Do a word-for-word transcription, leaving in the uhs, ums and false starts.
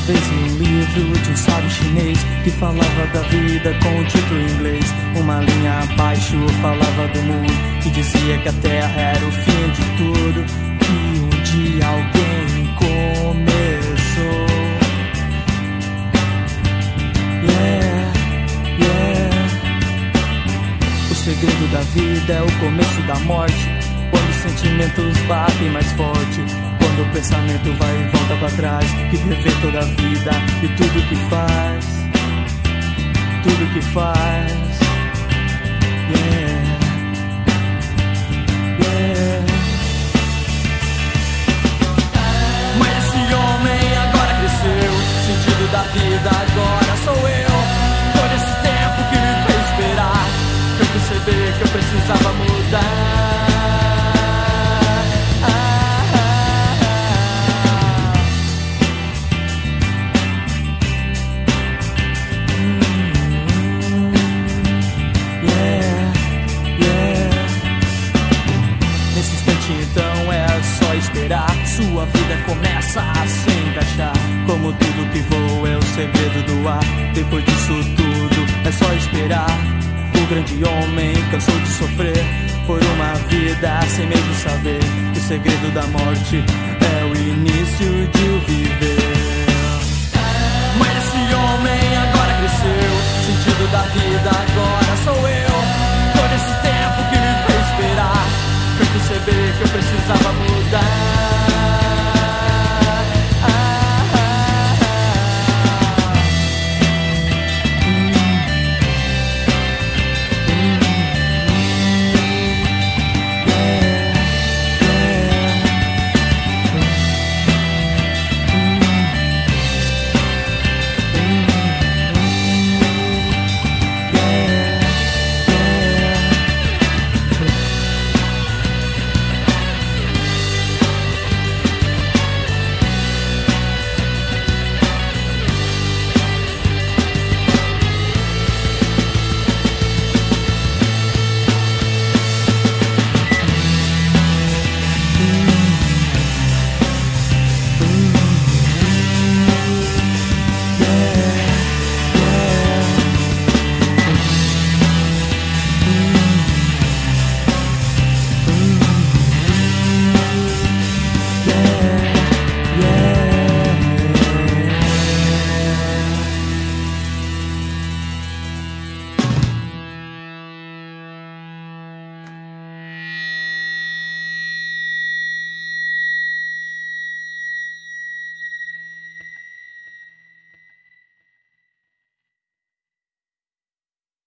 vez li um livro de um sábio chinês que falava da vida com o título em inglês. Uma linha abaixo falava do mundo, que dizia que a terra era o fim de tudo, que um dia alguém começou. Yeah, yeah. O segredo da vida é o começo da morte, quando os sentimentos batem mais forte, quando o pensamento vai e volta pra trás, que revê toda a vida e tudo que faz, tudo que faz. Yeah, yeah. Mas esse homem agora cresceu, o sentido da vida agora sou eu. Todo esse tempo que me fez esperar, eu percebi que eu precisava mudar. Então é só esperar, sua vida começa a se encaixar. Como tudo que voa é o segredo do ar, depois disso tudo é só esperar. O grande homem cansou de sofrer por uma vida sem mesmo saber que o segredo da morte é o início de o viver. Mas esse homem agora cresceu, o sentido da vida agora sou eu.